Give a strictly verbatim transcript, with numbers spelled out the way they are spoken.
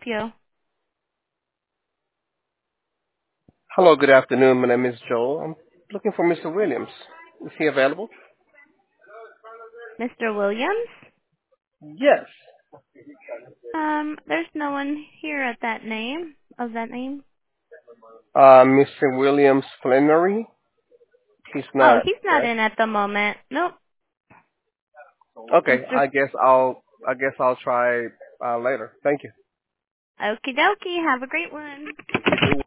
you? Hello, good afternoon. My name is Joel. I'm looking for Mister Williams. Is he available? Mister Williams? Yes. Um, there's no one here at that name, of that name. Uh, Mister Williams Flannery. He's Oh, not, he's not correct? in at the moment. Nope. Okay, Mister I guess I'll I guess I'll try uh, later. Thank you. Okie dokie, have a great one. You're